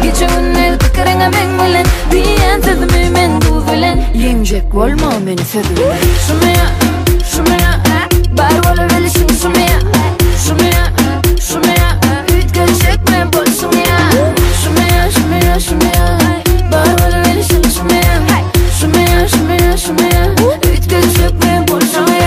Gece gündüz fikirine men bilen diyen sözümü men du bilen Yenecek olma beni fevrilen Şumaya, şumaya Bar olabilsin şumaya Şumaya, şumaya Ütgelecek mi bol şumaya Şumaya, şumaya, şumaya Bar olabilsin şumaya Şumaya, şumaya, şumaya Ütgelecek mi bol şumaya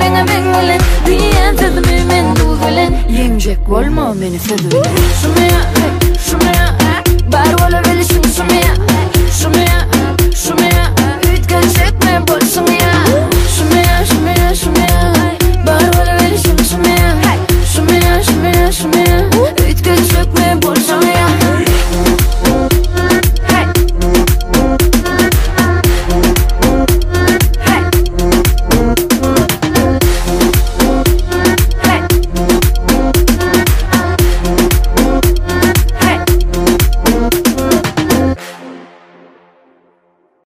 Yenecek olma beni fevrilen Şumaya